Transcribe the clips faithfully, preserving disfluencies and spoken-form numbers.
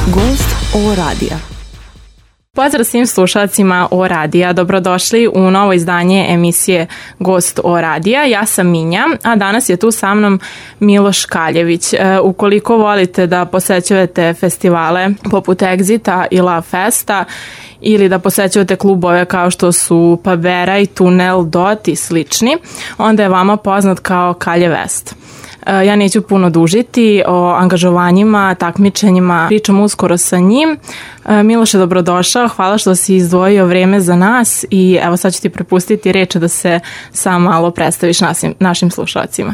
Gost O radija. Pozdrav svim slušalcima O radija, dobrodošli u novo izdanje emisije Gost O radija. Ja sam Minja, a danas je tu sa mnom Miloš Kaljević. E, ukoliko volite da posećujete festivale poput Exita i Love Festa ili da posećujete klubove kao što su Pabera i Tunel, Dot i slični, onda je vama poznat kao Kalje West. Ja neću puno dužiti o angažovanjima, takmičenjima, pričam uskoro sa njim. Miloše, dobrodošao, hvala što si izdvojio vreme za nas i evo sad ću ti prepustiti reč da se sam malo predstaviš našim, našim slušalcima.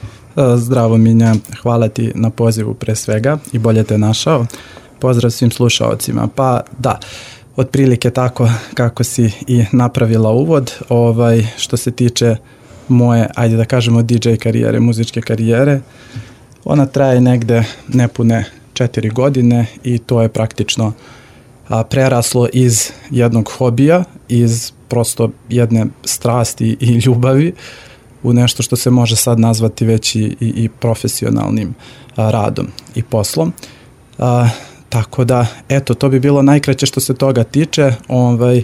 Zdravo Minja, hvala ti na pozivu pre svega i bolje te našao. Pozdrav svim slušalcima. Pa da, otprilike tako kako si i napravila uvod, ovaj, što se tiče moje, ajde da kažemo, D J karijere, muzičke karijere. Ona traje negde nepune četiri godine i to je praktično a, preraslo iz jednog hobija, iz prosto jedne strasti i ljubavi u nešto što se može sad nazvati već i, i, i profesionalnim a, radom i poslom. A, tako da, eto, to bi bilo najkraće što se toga tiče. Ovaj,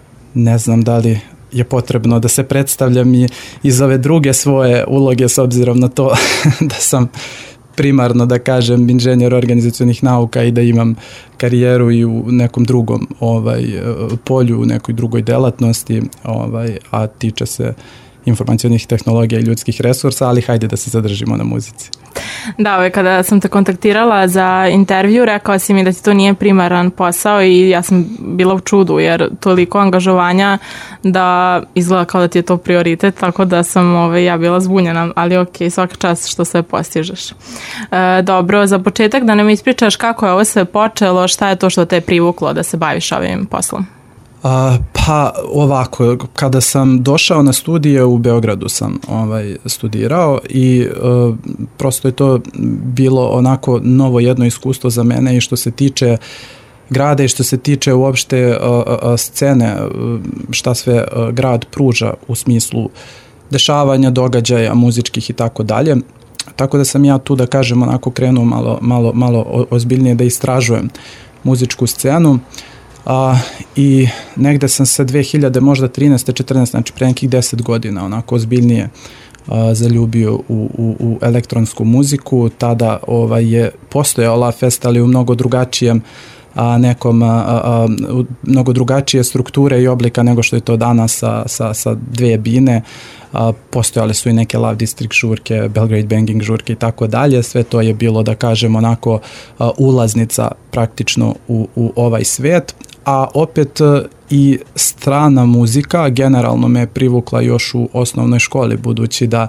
ne znam da li je potrebno da se predstavljam i iz ove druge svoje uloge s obzirom na to da sam primarno, da kažem, inženjer organizacionih nauka i da imam karijeru i u nekom drugom ovaj, polju, u nekoj drugoj delatnosti, ovaj, a tiče se informacionih tehnologija i ljudskih resursa, ali hajde da se zadržimo na muzici. Da, ovaj, kada sam te kontaktirala za intervju, rekao si mi da ti to nije primaran posao i ja sam bila u čudu jer toliko angažovanja da izgleda kao da ti je to prioritet, tako da sam ovaj, ja bila zbunjena, ali ok, svaka čast što sve postižeš. E, dobro, za početak da nam ispričaš kako je ovo sve počelo, šta je to što te je privuklo da se baviš ovim poslom? A, pa ovako, kada sam došao na studije u Beogradu sam ovaj, studirao i uh, prosto je to bilo onako novo jedno iskustvo za mene i što se tiče grada i što se tiče uopšte uh, uh, scene, uh, šta sve uh, grad pruža u smislu dešavanja, događaja, muzičkih i tako dalje. Tako da sam ja tu, da kažem, onako krenuo malo, malo, malo ozbiljnije da istražujem muzičku scenu. A, i negde sam se dve hiljade, možda trinaeste, četrnaeste, znači pre nekih deset godina onako ozbiljnije a, zaljubio u, u, u elektronsku muziku. Tada ovaj, je postojao Love Fest, ali u mnogo drugačijem a, nekom, a, a, u mnogo drugačije strukture i oblika nego što je to danas sa, sa, sa dve bine. A, postojale su i neke Love District žurke, Belgrade Banging žurke i tako dalje. Sve to je bilo, da kažem, onako a, ulaznica praktično u, u ovaj svet. A opet i strana muzika generalno me privukla još u osnovnoj školi, budući da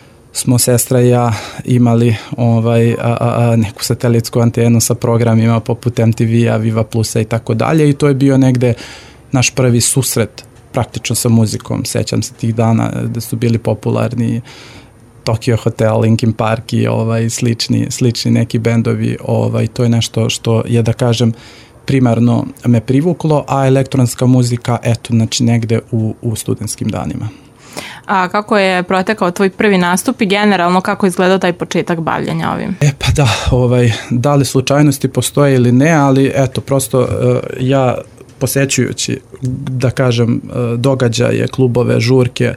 smo sestra i ja imali ovaj, a, a, neku satelitsku antenu sa programima poput M T V-a, Viva Plusa i tako dalje i to je bio negde naš prvi susret praktično sa muzikom. Sećam se tih dana da su bili popularni Tokyo Hotel, Linkin Park i ovaj, slični, slični neki bendovi. Ovaj, to je nešto što je, da kažem, primarno me privuklo, a elektronska muzika, eto, znači negde u, u studentskim danima. A kako je protekao tvoj prvi nastup i generalno kako je izgledao taj početak bavljanja ovim? E pa da, ovaj, da li slučajnosti postoje ili ne, ali eto, prosto uh, ja posećujući, da kažem, uh, događaje, klubove, žurke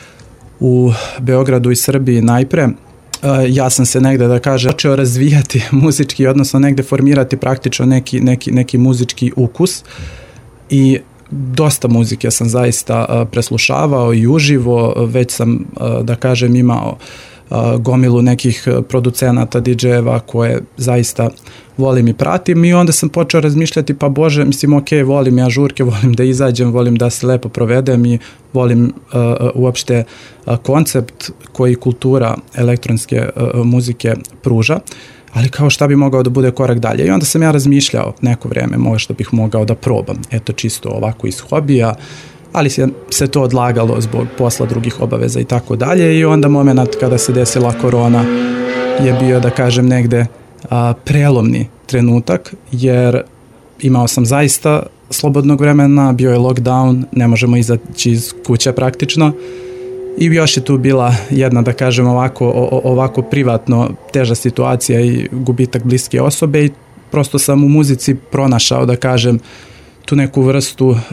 u Beogradu i Srbiji najpre, Uh, ja sam se negde, da kažem, počeo razvijati muzički, odnosno negde formirati praktično neki, neki, neki muzički ukus i dosta muzike sam zaista uh, preslušavao i uživo, već sam, uh, da kažem, imao uh, gomilu nekih producenata, D J-eva koje zaista volim i pratim i onda sam počeo razmišljati, pa bože, mislim, ok, volim ja žurke, volim da izađem, volim da se lepo provedem i volim uh, uopšte uh, koncept koji kultura elektronske uh, muzike pruža, ali kao šta bi mogao da bude korak dalje. I onda sam ja razmišljao neko vreme, možda bih mogao da probam, eto čisto ovako iz hobija, ali se, se to odlagalo zbog posla, drugih obaveza i tako dalje i onda moment kada se desila korona je bio, da kažem, negde a, prelomni trenutak, jer imao sam zaista slobodnog vremena, bio je lockdown, ne možemo izaći iz kuće praktično i još je tu bila jedna, da kažem, ovako, o, ovako privatno teža situacija i gubitak bliske osobe i prosto sam u muzici pronašao, da kažem, tu neku vrstu uh,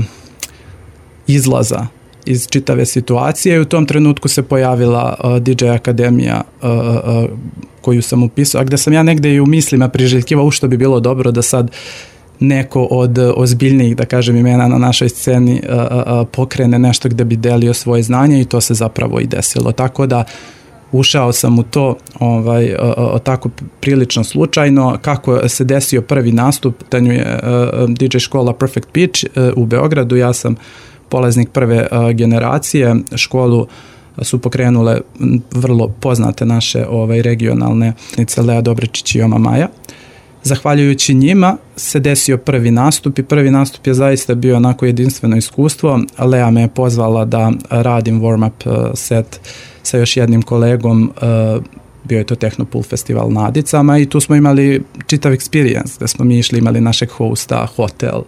izlaza iz čitave situacije i u tom trenutku se pojavila uh, D J Akademija uh, uh, koju sam upisao, a gde sam ja negde i u mislima priželjkivao u što bi bilo dobro da sad neko od ozbiljnijih, da kažem, imena na našoj sceni uh, uh, pokrene nešto gde bi delio svoje znanje i to se zapravo i desilo. Tako da ušao sam u to ovaj, uh, uh, tako prilično slučajno. Kako se desio prvi nastup, tanju je uh, D J škola Perfect Pitch uh, u Beogradu, ja sam polaznik prve uh, generacije, školu su pokrenule vrlo poznate naše ovaj, regionalne Lea Dobričić i Oma Maja. Zahvaljujući njima se desio prvi nastup i prvi nastup je zaista bio onako jedinstveno iskustvo. Lea me je pozvala da radim warm-up set sa još jednim kolegom, bio je to Technopool festival na Adicama i tu smo imali čitav experience, gde smo mi išli, imali našeg hosta, hotel,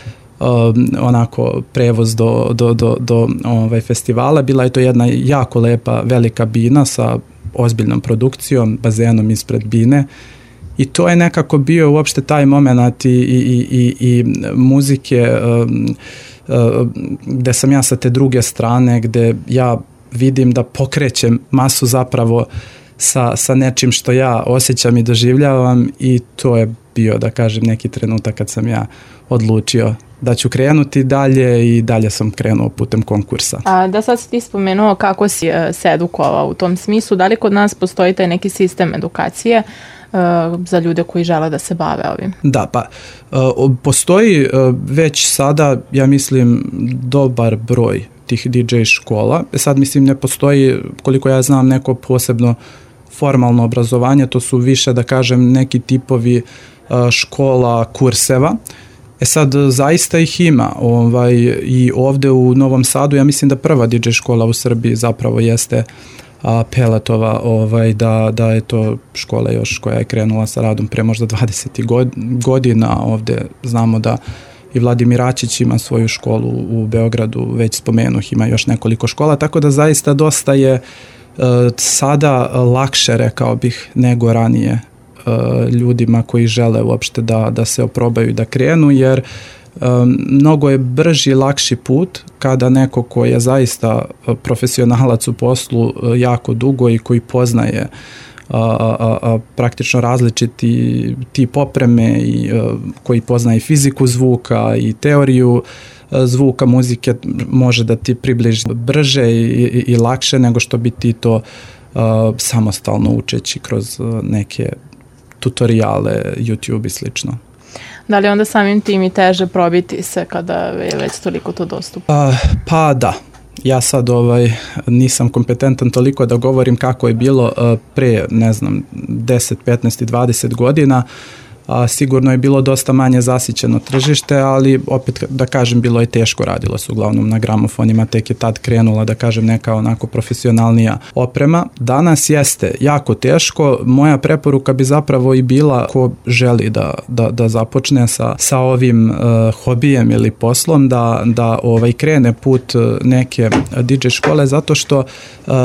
onako prevoz do, do, do, do ovaj, festivala. Bila je to jedna jako lepa velika bina sa ozbiljnom produkcijom, bazenom ispred bine. I to je nekako bio uopšte taj moment i, i, i, i muzike um, um, gde sam ja sa te druge strane, gde ja vidim da pokrećem masu zapravo sa, sa nečim što ja osjećam i doživljavam i to je bio, da kažem, neki trenutak kad sam ja odlučio da ću krenuti dalje i dalje sam krenuo putem konkursa. A da sad si ti spomenuo kako si se edukovao u tom smislu, da li kod nas postoji taj neki sistem edukacije za ljude koji žele da se bave ovim? Da, pa postoji već sada, ja mislim, dobar broj tih D J škola. Sad, mislim, ne postoji, koliko ja znam, neko posebno formalno obrazovanje, to su više, da kažem, neki tipovi škola, kurseva. E sad, zaista ih ima. Ovaj, i ovde u Novom Sadu, ja mislim da prva D J škola u Srbiji zapravo jeste a, Peletova, ovaj, da, da je to škola još koja je krenula sa radom pre možda dvadeset godina. Ovde znamo da i Vladimir Ačić ima svoju školu u Beogradu, već spomenuh, ima još nekoliko škola, tako da zaista dosta je uh, sada lakše, rekao bih, nego ranije uh, ljudima koji žele uopšte da, da se oprobaju i da krenu, jer um, mnogo je brži i lakši put kada neko ko je zaista profesionalac u poslu uh, jako dugo i koji poznaje A, a, a, praktično različiti tip opreme i a, koji poznaje fiziku zvuka i teoriju a, zvuka muzike, može da ti približi brže i, i, i lakše nego što bi ti to a, samostalno učeći kroz a, neke tutoriale, YouTube i slično. Da li onda samim tim i teže probiti se kada je već toliko to dostupno? A, pa da. Ja sad ovaj, nisam kompetentan toliko da govorim kako je bilo uh, pre, ne znam, deset, petnaest i dvadeset godina. A, sigurno je bilo dosta manje zasićeno tržište, ali opet da kažem, bilo je teško, radilo se uglavnom na gramofonima, tek je tad krenula, da kažem, neka onako profesionalnija oprema. Danas jeste jako teško, moja preporuka bi zapravo i bila ko želi da, da, da započne sa, sa ovim uh, hobijem ili poslom, da, da ovaj, krene put neke D J škole, zato što uh,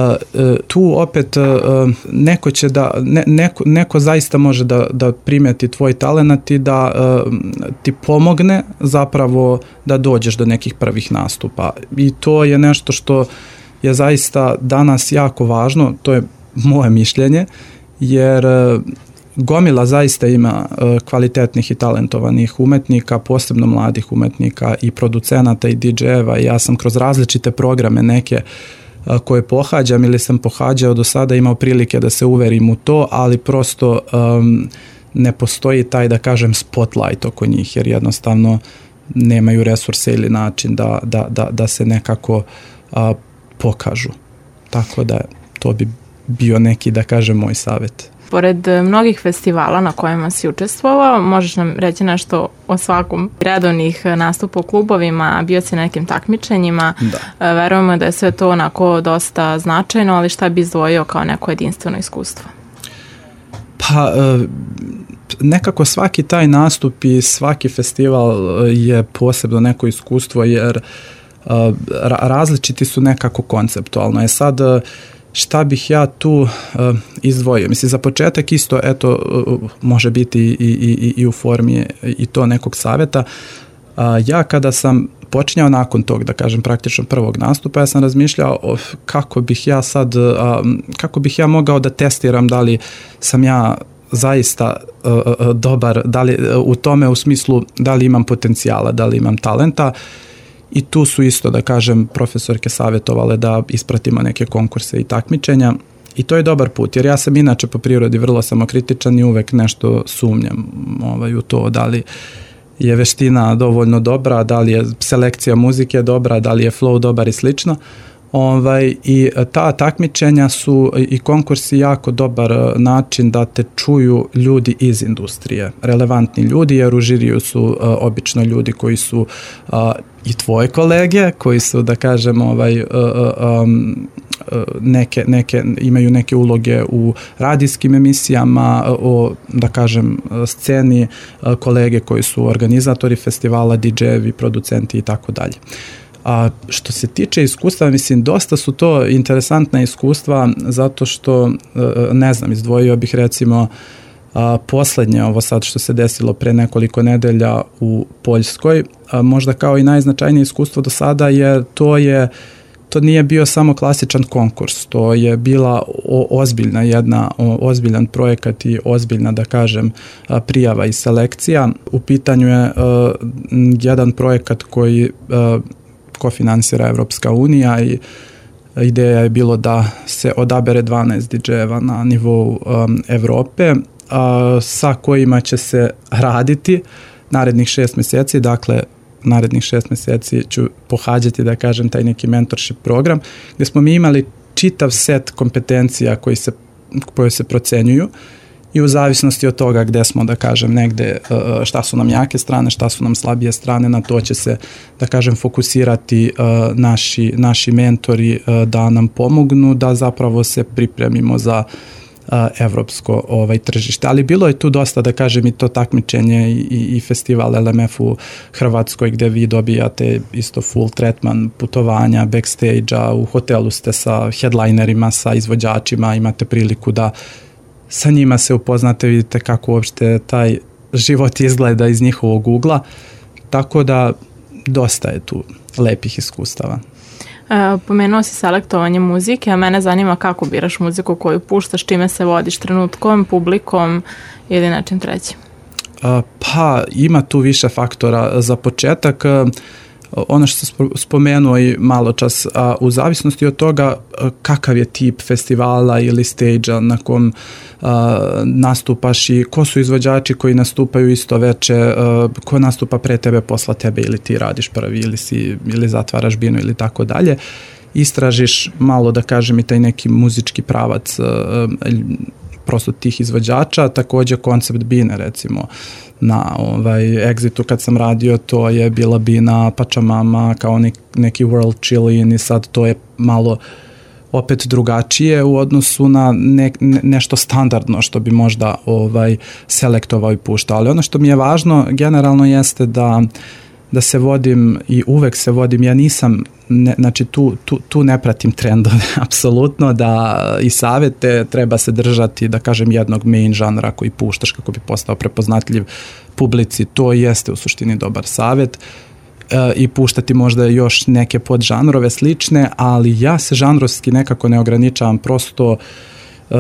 tu opet uh, neko će da, ne, neko, neko zaista može da, da primeti tvoj talenat i da uh, ti pomogne zapravo da dođeš do nekih prvih nastupa. I to je nešto što je zaista danas jako važno, to je moje mišljenje, jer uh, gomila zaista ima uh, kvalitetnih i talentovanih umetnika, posebno mladih umetnika i producenata i D J-eva. Ja sam kroz različite programe neke uh, koje pohađam ili sam pohađao do sada imao prilike da se uverim u to, ali prosto um, ne postoji taj, da kažem, spotlight oko njih, jer jednostavno nemaju resurse ili način da, da, da, da se nekako a, pokažu. Tako da to bi bio neki, da kažem, moj savjet. Pored mnogih festivala na kojima si učestvovao, možeš nam reći nešto o svakom redovnih nastupa u klubovima, bio si na nekim takmičenjima, da. Verujemo da je sve to onako dosta značajno, ali šta bi izdvojio kao neko jedinstveno iskustvo? Pa nekako svaki taj nastup i svaki festival je posebno neko iskustvo, jer različiti su nekako konceptualno. Je sad šta bih ja tu uh, izdvojio? Mislim, za početak isto, eto, uh, može biti i, i, i, i u formi i to nekog savjeta. Uh, ja kada sam počinjao nakon tog, da kažem, praktično prvog nastupa, ja sam razmišljao o kako bih ja sad, uh, kako bih ja mogao da testiram da li sam ja zaista uh, uh, dobar, da li, uh, u tome u smislu da li imam potencijala, da li imam talenta. I tu su isto, da kažem, profesorke savjetovale da ispratimo neke konkurse i takmičenja i to je dobar put, jer ja sam inače po prirodi vrlo samokritičan i uvek nešto sumnjam ovaj, u to da li je veština dovoljno dobra, da li je selekcija muzike dobra, da li je flow dobar i slično. Ovaj, i ta takmičenja su i konkursi jako dobar način da te čuju ljudi iz industrije, relevantni ljudi, jer u žiriju su uh, obično ljudi koji su uh, i tvoje kolege, koji su, da kažem, ovaj, uh, um, neke, neke, imaju neke uloge u radijskim emisijama, o, da kažem, sceni, kolege koji su organizatori festivala, didžejevi, producenti i tako dalje. A što se tiče iskustva, mislim, dosta su to interesantna iskustva zato što, ne znam, izdvojio bih recimo a, poslednje, ovo sad što se desilo pre nekoliko nedelja u Poljskoj, a, možda kao i najznačajnije iskustvo do sada, jer to je to nije bio samo klasičan konkurs, to je bila o, ozbiljna jedna, o, ozbiljan projekat i ozbiljna, da kažem, a, prijava i selekcija. U pitanju je a, jedan projekat koji a, kofinansira Evropska unija i ideja je bilo da se odabere dvanaest didžejeva na nivou um, Evrope a, sa kojima će se raditi narednih šest meseci, dakle narednih šest meseci ću pohađati, da kažem, taj neki mentorship program gdje smo mi imali čitav set kompetencija koji se, koje se procenjuju i u zavisnosti od toga gde smo, da kažem, negde, šta su nam jake strane, šta su nam slabije strane, na to će se, da kažem, fokusirati naši, naši mentori da nam pomognu da zapravo se pripremimo za evropsko ovaj, tržište. Ali bilo je tu dosta, da kažem, i to takmičenje i, i festival L M F u Hrvatskoj gde vi dobijate isto full tretman putovanja, backstage-a, u hotelu ste sa headlinerima, sa izvođačima, imate priliku da sa njima se upoznate, vidite kako uopšte taj život izgleda iz njihovog ugla, tako da dosta je tu lepih iskustava. E, pomenuo si selektovanje muzike, a mene zanima kako biraš muziku koju puštaš, čime se vodiš, trenutkom, publikom ili nečim trećim? E, pa ima tu više faktora. Za početak, ono što sam spomenuo i malo čas, a, u zavisnosti od toga a, kakav je tip festivala ili stage-a na kom a, nastupaš i ko su izvođači koji nastupaju isto veče, a, ko nastupa pre tebe, posla tebe, ili ti radiš prvi ili, si, ili zatvaraš binu ili tako dalje, istražiš malo, da kažem, i taj neki muzički pravac a, a, prosto tih izvođača, također koncept bine, recimo na ovaj Exitu kad sam radio, to je bila bina Pachamama kao ne, neki world chill-in i sad to je malo opet drugačije u odnosu na ne, ne, nešto standardno što bi možda ovaj selektovao i puštao. Ali ono što mi je važno generalno jeste da da se vodim i uvek se vodim, ja nisam, ne, znači tu, tu, tu ne pratim trendove, apsolutno, da i savjete treba se držati, da kažem, jednog main žanra koji puštaš kako bi postao prepoznatljiv publici, to jeste u suštini dobar savjet, e, i puštati možda još neke podžanrove slične, ali ja se žanrovski nekako ne ograničavam, prosto Uh,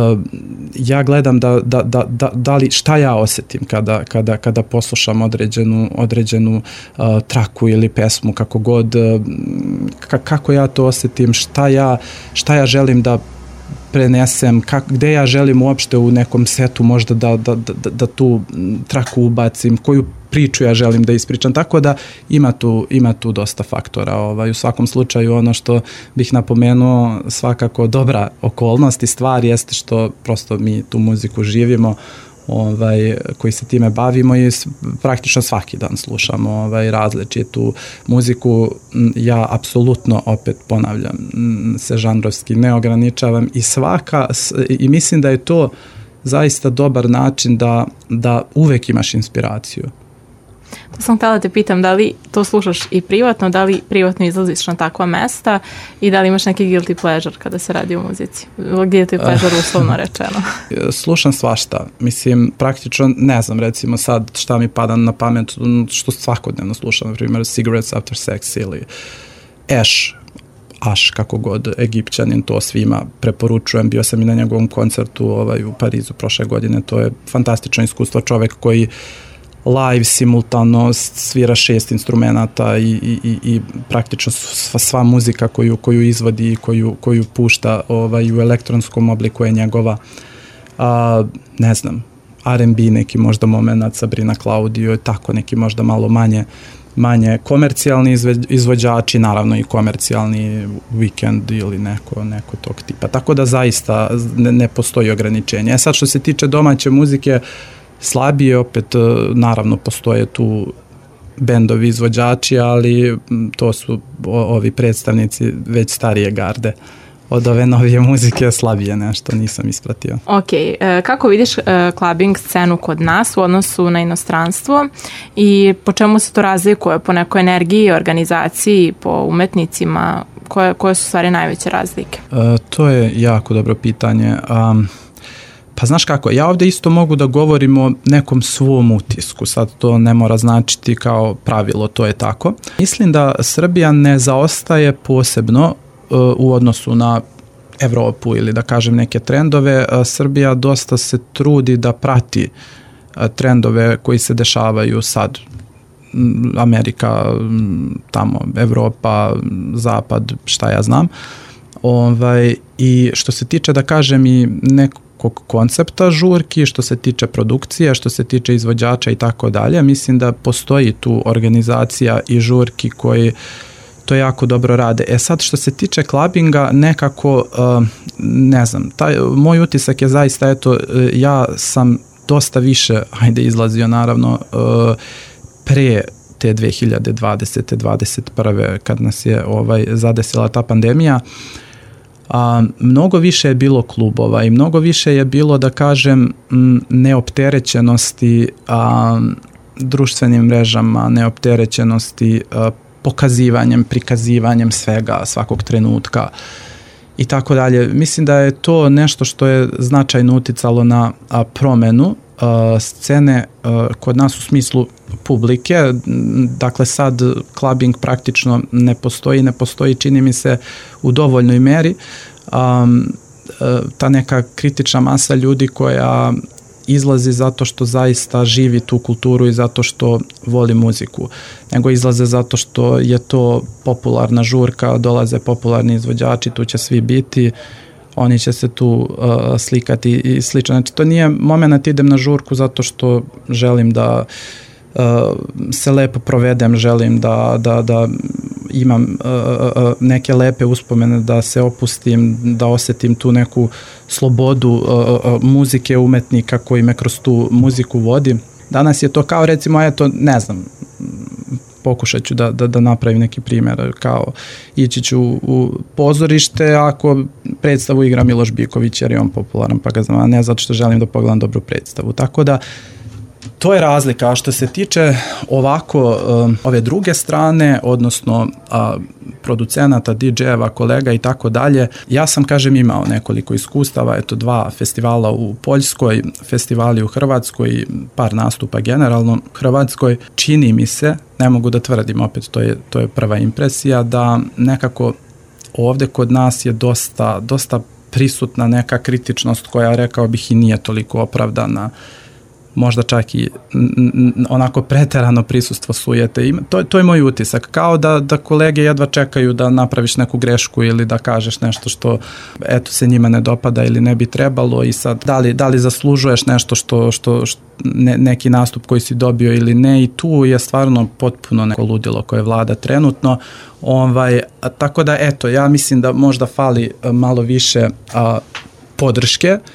ja gledam da, da, da, da, da li, šta ja osjetim kada, kada, kada poslušam određenu, određenu uh, traku ili pesmu, kako god, uh, ka, kako ja to osjetim, šta ja, šta ja želim da prenesem, kak, gde ja želim uopšte u nekom setu možda da, da, da, da tu traku ubacim, koju priču ja želim da ispričam, tako da ima tu, ima tu dosta faktora. Ovaj, u svakom slučaju ono što bih napomenuo, svakako dobra okolnost i stvar jeste što prosto mi tu muziku živimo, ovaj, koji se time bavimo i praktično svaki dan slušamo ovaj, različitu muziku. Ja apsolutno, opet ponavljam, se žanrovski ne ograničavam i svaka, i mislim da je to zaista dobar način da, da uvek imaš inspiraciju. To sam htjela da te pitam, da li to slušaš i privatno, da li privatno izlaziš na takva mesta i da li imaš neki guilty pleasure kada se radi o muzici? Guilty pleasure uslovno rečeno. Slušam svašta. Mislim, praktično ne znam recimo sad šta mi pada na pamet što svakodnevno slušam, na primjer Cigarettes After Sex ili Ash, Ash, kako god, Egipćanin, to svima preporučujem. Bio sam i na njegovom koncertu ovaj, u Parizu prošle godine. To je fantastično iskustvo. Čovek koji live simultano svira šest instrumenata i, i, i, i praktično sva, sva muzika koju, koju izvodi i koju, koju pušta ovaj, u elektronskom obliku je njegova. A, ne znam, R and B neki možda moment, Sabrina Claudio, tako neki možda malo manje manje komercijalni izvođači, naravno i komercijalni Weekend ili neko, neko tog tipa. Tako da zaista ne, ne postoji ograničenje. E sad što se tiče domaće muzike, slabije opet, naravno postoje tu bendovi izvođači, ali to su ovi predstavnici već starije garde. Od ove novije muzike slabije nešto, nisam ispratio. Ok, kako vidiš clubbing scenu kod nas u odnosu na inostranstvo i po čemu se to razlikuje? Po nekoj energiji, organizaciji, po umetnicima? Koje, koje su stvari najveće razlike? E, to je jako dobro pitanje. Um, Pa znaš kako, ja ovdje isto mogu da govorim o nekom svom utisku, sad to ne mora značiti kao pravilo, to je tako. Mislim da Srbija ne zaostaje posebno uh, u odnosu na Evropu ili da kažem neke trendove. Uh, Srbija dosta se trudi da prati uh, trendove koji se dešavaju sad. Amerika, tamo, Evropa, Zapad, šta ja znam. Ovaj, i što se tiče, da kažem, i nekog koncepta žurki, što se tiče produkcije, što se tiče izvođača i tako dalje, mislim da postoji tu organizacija i žurki koji to jako dobro rade. E sad, što se tiče klabinga, nekako, uh, ne znam, taj, moj utisak je zaista, eto, ja sam dosta više, hajde, izlazio naravno, uh, pre te dve hiljade dvadesete dvadeset prve kad nas je ovaj zadesila ta pandemija. A, mnogo više je bilo klubova i mnogo više je bilo, da kažem, neopterećenosti a, društvenim mrežama, neopterećenosti a, pokazivanjem, prikazivanjem svega, svakog trenutka i tako dalje. Mislim da je to nešto što je značajno uticalo na a, promenu a, scene a, kod nas u smislu publike. Dakle, sad clubbing praktično ne postoji, ne postoji, čini mi se, u dovoljnoj meri. Um, ta neka kritična masa ljudi koja izlazi zato što zaista živi tu kulturu i zato što voli muziku, nego izlaze zato što je to popularna žurka, dolaze popularni izvođači, tu će svi biti, oni će se tu uh, slikati i slično. Znači, to nije moment idem na žurku zato što želim da uh, se lepo provedem, želim da, da, da imam uh, uh, neke lepe uspomene, da se opustim, da osjetim tu neku slobodu uh, uh, muzike, umetnika koji me kroz tu muziku vodi. Danas je to kao, recimo, eto, ne znam, pokušat ću da, da, da napravim neki primjer, kao ići ću u pozorište ako predstavu igra Miloš Biković jer je on popularan, pa ga znam, a ne zato što želim da pogledam dobru predstavu. Tako da, to je razlika. A što se tiče ovako um, ove druge strane, odnosno a, producenata, di džejeva, kolega i tako dalje, ja sam, kažem, imao nekoliko iskustava, eto, dva festivala u Poljskoj, festivali u Hrvatskoj, par nastupa generalno u Hrvatskoj. Čini mi se, ne mogu da tvrdim, opet to je, to je prva impresija, da nekako ovde kod nas je dosta, dosta prisutna neka kritičnost koja, rekao bih, i nije toliko opravdana, možda čak i onako preterano prisustvo sujete. To, to je moj utisak. Kao da, da kolege jedva čekaju da napraviš neku grešku ili da kažeš nešto što eto se njima ne dopada ili ne bi trebalo i sad da li, da li zaslužuješ nešto što, što, što ne, neki nastup koji si dobio ili ne, i tu je stvarno potpuno neko ludilo koje vlada trenutno. Ovaj, a, tako da eto, ja mislim da možda fali malo više a, podrške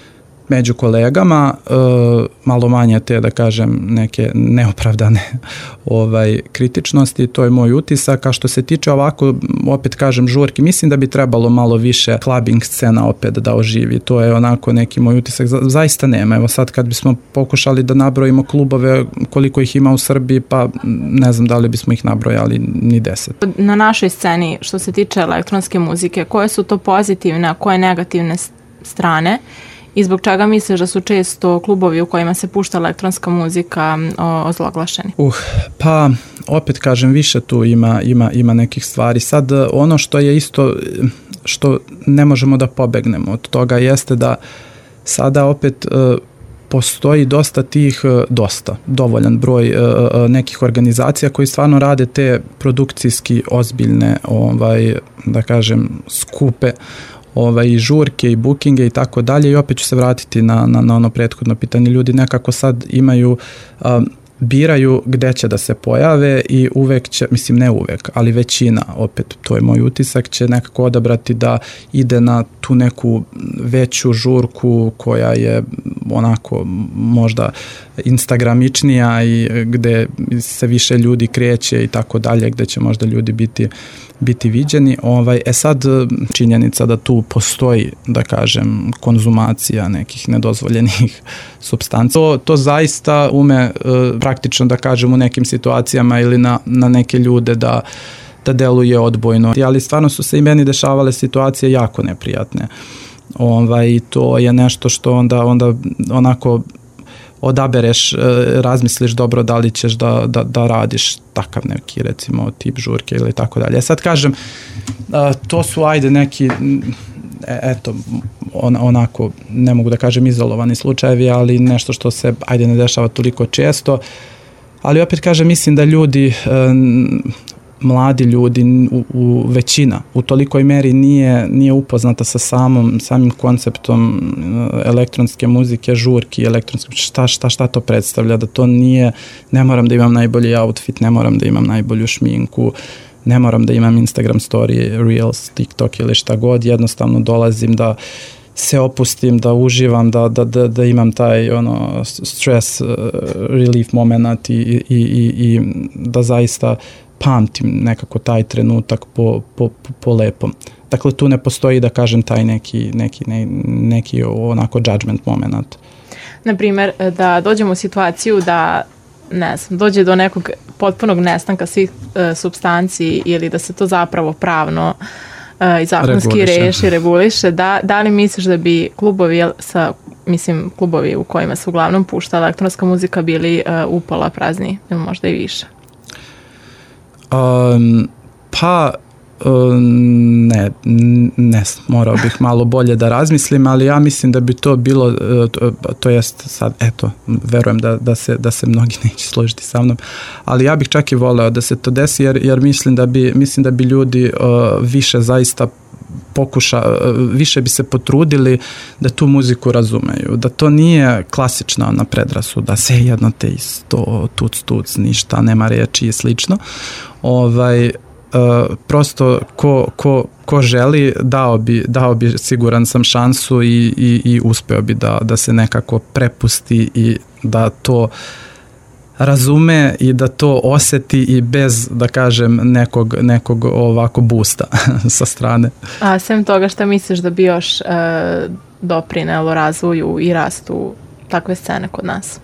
među kolegama, e, malo manje te, da kažem, neke neopravdane ovaj, kritičnosti, to je moj utisak. A što se tiče ovako, opet kažem, žurki, mislim da bi trebalo malo više clubbing scena opet da oživi, to je onako neki moj utisak, za, zaista nema. Evo sad kad bismo pokušali da nabrojimo klubove, koliko ih ima u Srbiji, pa ne znam da li bismo ih nabrojali ni deset. Na našoj sceni, što se tiče elektronske muzike, koje su to pozitivne, a koje negativne strane? I zbog čega misliš da su često klubovi u kojima se pušta elektronska muzika ozloglašeni? Uh, pa opet kažem, više tu ima, ima, ima nekih stvari. Sad ono što je isto, što ne možemo da pobegnemo od toga jeste da sada opet uh, postoji dosta tih, dosta, dovoljan broj uh, nekih organizacija koji stvarno rade te produkcijski ozbiljne, ovaj, da kažem, skupe ovaj, i žurke i bookinge i tako dalje, i opet ću se vratiti na, na, na ono prethodno pitanje. Ljudi nekako sad imaju, um, biraju gde će da se pojave i uvek će, mislim ne uvek, ali većina, opet to je moj utisak, će nekako odabrati da ide na tu neku veću žurku koja je onako možda instagramičnija i gde se više ljudi kreće i tako dalje, gde će možda ljudi biti biti viđeni. Ovaj, e sad činjenica da tu postoji, da kažem, konzumacija nekih nedozvoljenih supstanci. To, to zaista ume e, praktično, da kažem, u nekim situacijama ili na, na neke ljude da, da deluje odbojno. Ali stvarno su se i meni dešavale situacije jako neprijatne. Ovaj, to je nešto što onda, onda onako odabereš, razmisliš dobro da li ćeš da, da, da radiš takav neki, recimo, tip žurke ili tako dalje. Sad kažem, to su, ajde, neki, eto, on, onako, ne mogu da kažem izolovani slučajevi, ali nešto što se, ajde, ne dešava toliko često, ali opet kažem, mislim da ljudi, mladi ljudi, u, u većina, u tolikoj meri nije, nije upoznata sa samom, samim konceptom elektronske muzike, žurki, elektronske, šta, šta, šta to predstavlja, da to nije, ne moram da imam najbolji outfit, ne moram da imam najbolju šminku, ne moram da imam Instagram story, Reels, TikTok ili šta god, jednostavno dolazim da se opustim, da uživam, da, da, da, da imam taj ono, stress relief moment i, i, i, i da zaista pamtim nekako taj trenutak po, po, po lepom. Dakle, tu ne postoji, da kažem, taj neki, neki, ne, neki onako judgment moment. Naprimer, da dođemo u situaciju da, ne znam, dođe do nekog potpunog nestanka svih uh, supstanci ili da se to zapravo pravno uh, i zakonski reguliše. reši, reguliše, da, da li misliš da bi klubovi sa, mislim, klubovi u kojima se uglavnom pušta elektronska muzika bili uh, upola prazni ili možda i više? Um, pa um, ne, ne, morao bih malo bolje da razmislim, ali ja mislim da bi to bilo, to, to jest sad, eto, verujem da, da, se, da se mnogi neće složiti sa mnom, ali ja bih čak i voleo da se to desi, jer, jer mislim da bi, mislim da bi ljudi uh, više zaista pokuša, više bi se potrudili da tu muziku razumeju, da to nije klasična ona predrasuda, sve jedno te isto, tuc, tuc, ništa, nema reči i slično. Ovaj, uh, prosto ko, ko, ko želi, dao bi, dao bi siguran sam šansu i, i, i uspeo bi da, da se nekako prepusti i da to razume i da to oseti i bez, da kažem, nekog, nekog ovako boosta sa strane. A sem toga, šta misliš da bi još e, doprinelo razvoju i rastu takve scene kod nas?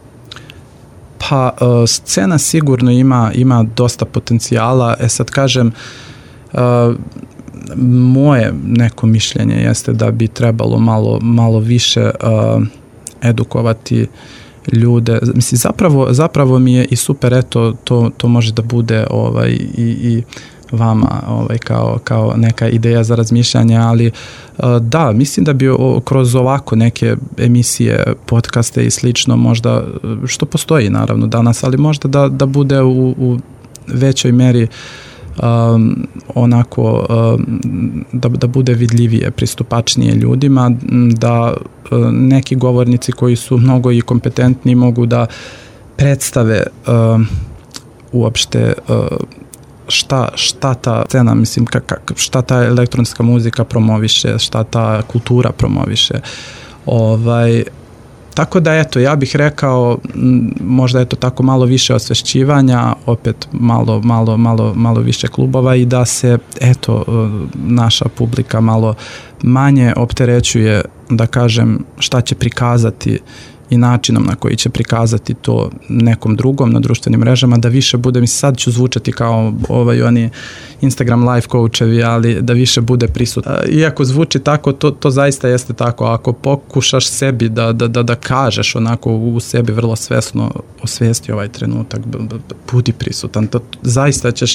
Pa e, scena sigurno ima, ima dosta potencijala. E sad kažem, e, moje neko mišljenje jeste da bi trebalo malo, malo više e, edukovati ljude. Mislim, zapravo, zapravo mi je i super, eto, to, to može da bude ovaj, i, i vama ovaj, kao, kao neka ideja za razmišljanje, ali da, mislim da bi o, kroz ovako neke emisije, podcaste i slično, možda, što postoji naravno danas, ali možda da, da bude u, u većoj meri Um, onako um, da, da bude vidljivije, pristupačnije ljudima, da um, neki govornici koji su mnogo i kompetentni mogu da predstave um, uopšte um, šta, šta ta scena, mislim, kak, šta ta elektronska muzika promoviše, šta ta kultura promoviše. Ovaj, tako da eto, ja bih rekao možda eto tako malo više osvešćivanja, opet malo, malo, malo, malo više klubova i da se eto naša publika malo manje opterećuje, da kažem, šta će prikazati i načinom na koji će prikazati to nekom drugom na društvenim mrežama, da više bude, mislim sad ću zvučati kao ovaj oni Instagram life coachevi, ali da više bude prisutno. Iako zvuči tako, to, to zaista jeste tako. Ako pokušaš sebi da, da, da, da kažeš onako u sebi vrlo svesno, osvijesti ovaj trenutak, budi prisutan, to zaista ćeš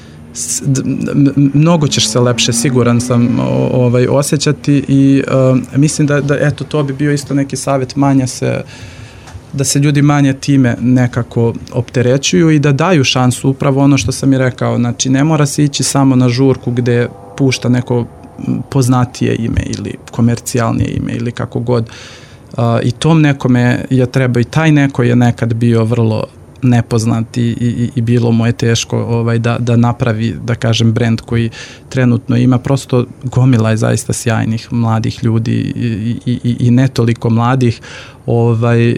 mnogo ćeš se lepše, siguran sam, ovaj, osjećati i uh, mislim da, da eto to bi bio isto neki savjet, manje se da se ljudi manje time nekako opterećuju i da daju šansu, upravo ono što sam i rekao, znači ne mora se ići samo na žurku gde pušta neko poznatije ime ili komercijalnije ime ili kako god, uh, i tom nekome je treba, i taj neko je nekad bio vrlo nepoznat i, i, i bilo mu je teško ovaj, da, da napravi, da kažem, brend koji trenutno ima, prosto gomila je zaista sjajnih mladih ljudi i, i, i ne toliko mladih ovaj,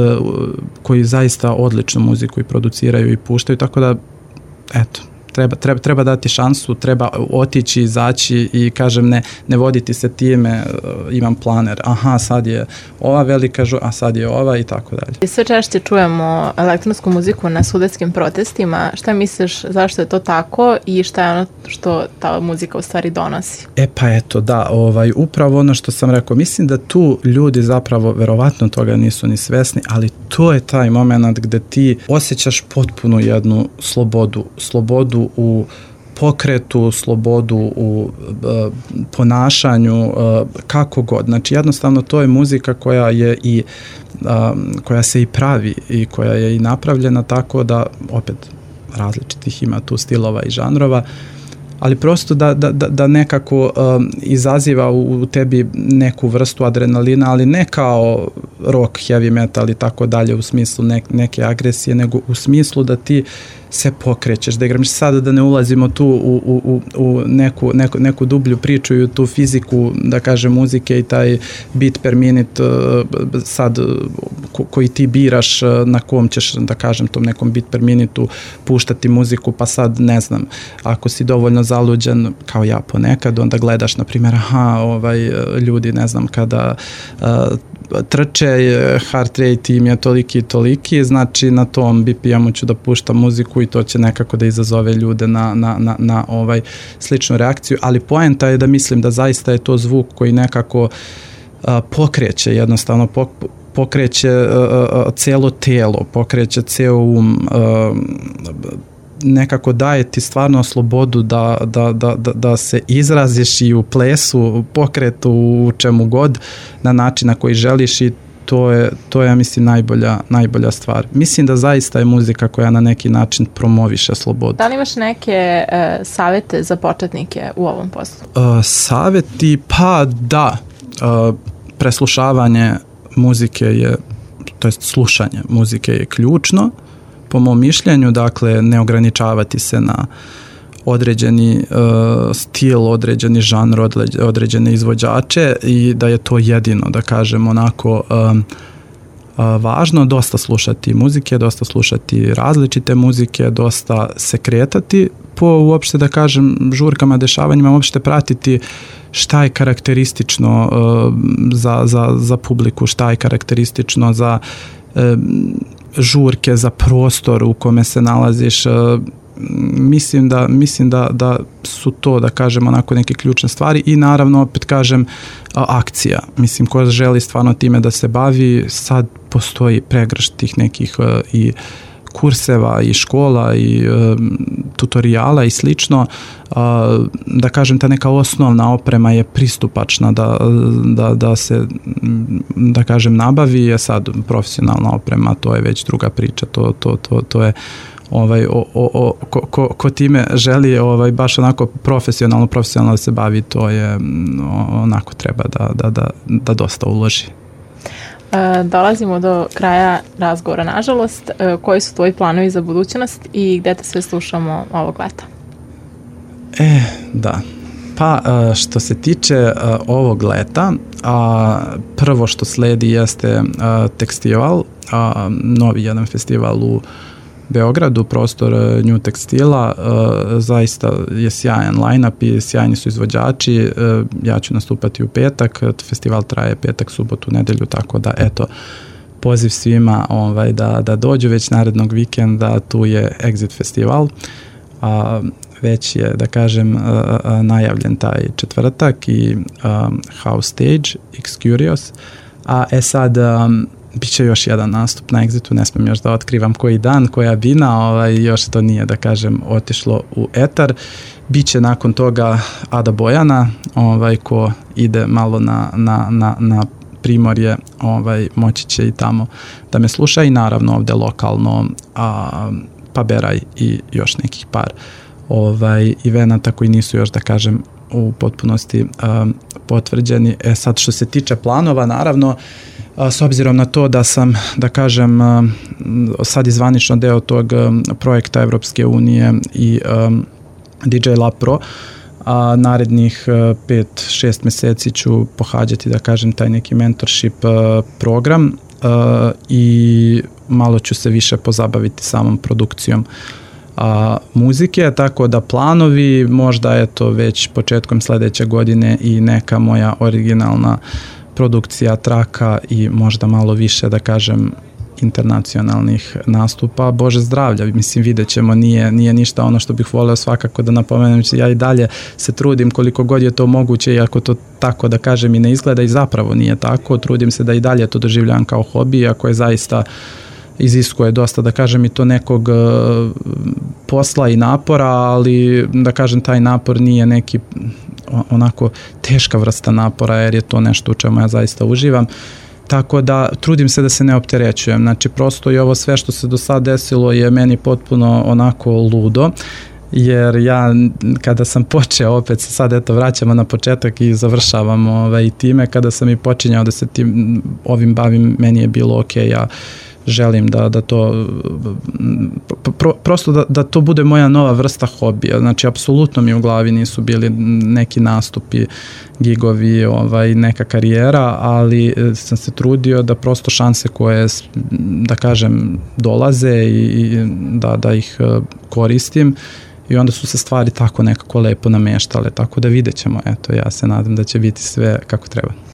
koji zaista odličnu muziku i produciraju i puštaju, tako da eto, Treba, treba, treba dati šansu, treba otići, izaći i kažem ne, ne voditi se time, imam planer, aha sad je ova velika žu, a sad je ova i tako dalje. Sve češće čujemo elektronsku muziku na sudedskim protestima. Šta misliš, zašto je to tako i šta je ono što ta muzika u stvari donosi? E pa eto, da, ovaj, upravo ono što sam rekao, mislim da tu ljudi zapravo verovatno toga nisu ni svesni, ali to je taj moment gde ti osjećaš potpunu jednu slobodu, slobodu u pokretu, slobodu u uh, ponašanju, uh, kako god. Znači jednostavno to je muzika koja je i uh, koja se i pravi i koja je i napravljena tako da opet različitih ima tu stilova i žanrova, ali prosto da, da, da nekako um, izaziva u, u tebi neku vrstu adrenalina, ali ne kao rock, heavy metal i tako dalje u smislu ne, neke agresije, nego u smislu da ti se pokrećeš, da igraš sada, da ne ulazimo tu u, u, u neku, neku, neku dublju priču i u tu fiziku, da kažem, muzike i taj beat per minute sad ko, koji ti biraš na kom ćeš, da kažem, tom nekom beat per minutu puštati muziku, pa sad ne znam, ako si dovoljno zaluđen kao ja ponekad, onda gledaš na primjer, aha, ovaj, ljudi ne znam, kada uh, trče, heart rate im je toliki i toliki, znači na tom B P M-u ću da puštam muziku i to će nekako da izazove ljude na, na, na, na ovaj sličnu reakciju, ali poenta je da mislim da zaista je to zvuk koji nekako uh, pokreće, jednostavno pok, pokreće uh, cijelo telo, pokreće ceo um, uh, nekako daje ti stvarno slobodu da, da, da, da, da se izraziš i u plesu, u pokretu, u čemu god, na način na koji želiš i to je, to je ja mislim, najbolja, najbolja stvar. Mislim da zaista je muzika koja na neki način promoviše slobodu. Da li imaš neke uh, savete za početnike u ovom poslu? Uh, saveti, pa da. Uh, preslušavanje muzike je, to jest slušanje muzike je ključno. Po mom mišljenju, dakle, ne ograničavati se na određeni uh, stil, određeni žanr, određene izvođače i da je to jedino, da kažem, onako um, uh, važno, dosta slušati muzike, dosta slušati različite muzike, dosta se kretati po uopšte, da kažem, žurkama, dešavanjima, uopšte pratiti šta je karakteristično uh, za, za, za publiku, šta je karakteristično za uh, žurke, za prostor u kome se nalaziš. Mislim da, mislim da, da su to, da kažem, onako neke ključne stvari i naravno, opet kažem, akcija. Mislim, ko želi stvarno time da se bavi, sad postoji pregršt tih nekih i kurseva i škola i um, tutoriala i slično, uh, da kažem, ta neka osnovna oprema je pristupačna da, da, da se, da kažem, nabavi, je sad profesionalna oprema, to je već druga priča, to, to, to, to je ovaj, o, o, o, ko, ko, ko time želi ovaj, baš onako profesionalno, profesionalno da se bavi, to je onako treba da, da, da, da dosta uloži. Dolazimo do kraja razgovora, nažalost. Koji su tvoji planovi za budućnost i gde te sve slušamo ovog leta? E, da. Pa što se tiče ovog leta, prvo što sledi jeste Tekstival, novi jedan festival u Beogradu, prostor New Tekstila, zaista je sjajan line-up i sjajni su izvođači. Ja ću nastupati u petak, festival traje petak, subotu, nedelju, tako da eto, poziv svima ovaj, da, da dođu već narednog vikenda, tu je Exit festival, a već je, da kažem, najavljen taj četvrtak i um, House Stage, X-Curious, a e sad um, bit će još jedan nastup na Exitu, ne smijem još da otkrivam koji dan, koja bina, ovaj, još to nije, da kažem, otišlo u etar. Biće nakon toga Ada Bojana, ovaj, ko ide malo na, na, na, na Primorje, ovaj, moći će i tamo da me sluša i naravno ovde lokalno a, Paberaj i još nekih par ovaj, evenata koji nisu još, da kažem, u potpunosti um, potvrđeni. E sad, što se tiče planova, naravno, a, s obzirom na to da sam, da kažem, um, sad izvanično deo tog um, projekta Evropske unije i um, D J Lab Pro, a narednih uh, pet šest meseci ću pohađati, da kažem, taj neki mentorship uh, program uh, i malo ću se više pozabaviti samom produkcijom a, muzike, tako da planovi možda eto već početkom sledeće godine i neka moja originalna produkcija traka i možda malo više, da kažem, internacionalnih nastupa. Bože zdravlja, mislim, vidjet ćemo, nije, nije ništa ono što bih voleo, svakako da napomenem, ja i dalje se trudim koliko god je to moguće, iako to tako, da kažem, i ne izgleda i zapravo nije tako, trudim se da i dalje to doživljam kao hobi, ako je zaista iziskuje dosta, da kažem, i to nekog uh, posla i napora, ali da kažem, taj napor nije neki onako teška vrsta napora, jer je to nešto u čemu ja zaista uživam. Tako da trudim se da se ne opterećujem. Znači, prosto i ovo sve što se do sad desilo je meni potpuno onako ludo, jer ja kada sam počeo, opet se sad eto vraćamo na početak i završavam ovaj, time, kada sam i počinjao da se tim, ovim bavim, meni je bilo ok, ja želim da, da to pro, prosto da, da to bude moja nova vrsta hobija. Znači, apsolutno mi u glavi nisu bili neki nastupi, gigovi, ovaj, neka karijera, ali sam se trudio da prosto šanse koje, da kažem, dolaze i, i da, da ih koristim, i onda su se stvari tako nekako lepo nameštale, tako da vidjet ćemo, eto, ja se nadam da će biti sve kako treba.